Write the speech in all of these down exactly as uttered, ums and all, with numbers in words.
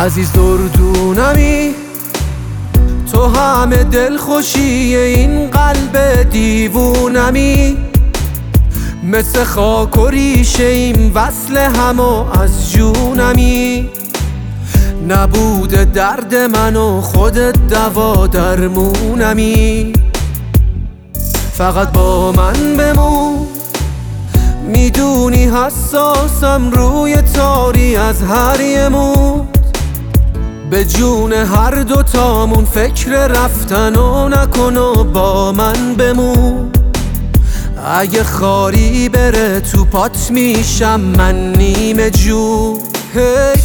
عزیز دردونمی، تو همه دل خوشی این قلب دیوونمی. مثل خاک و ریشه این وصل هم و از جونمی. نبوده درد من و خودت دوا درمونمی. فقط با من بمون، میدونی حساسم روی تاری از هر یه موت. به جون هر دوتامون فکر رفتن و نکن و با من بمون. اگه خاری بره تو پات میشم من نیمه جون. hey.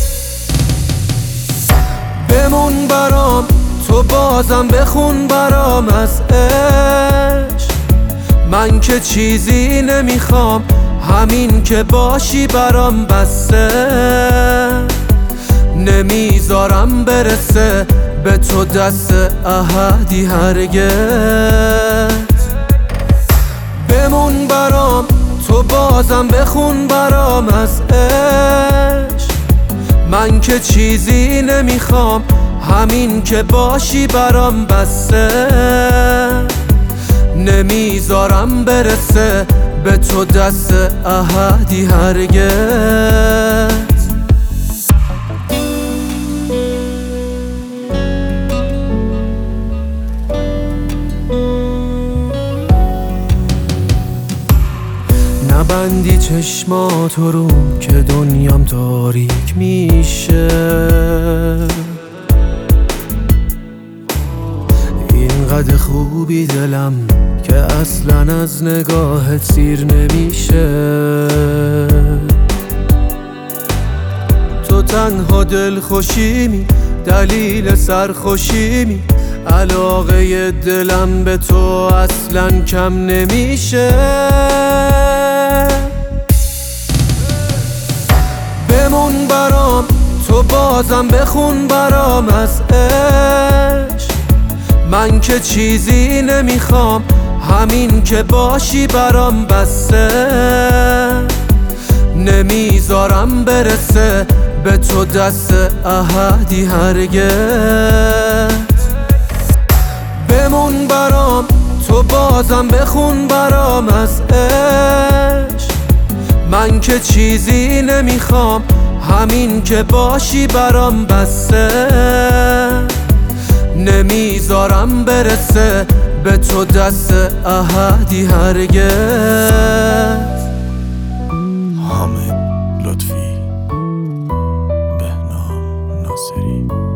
بمون برام تو بازم بخون برام از عشق. من که چیزی نمیخوام، همین که باشی برام بسه. نمیذارم برسه به تو دست احدی هرگز. بمون برام تو بازم بخون برام از عشق. من که چیزی نمیخوام، همین که باشی برام بسه. نمیذارم برسه به تو دست احدی هرگز. نبندی چشماتو رو که دنیام تاریک میشه. اینقدر خوبی دلم که اصلا از نگاهت سیر نمیشه. تو تنها دل خوشیمی، دلیل سرخوشیمی. علاقه دلم به تو اصلا کم نمیشه. بمون برام تو بازم بخون برام از عشق. من که چیزی نمیخوام، همین که باشی برام بسه. نمیذارم برسه به تو دست احدی هرگز. بمون برام تو بازم بخون برام از عشق. من که چیزی نمیخوام، همین که باشی برام بسه. نمیذارم برسه به تو دست احدی هرگز. حامد لطفی، بهنام ناصری.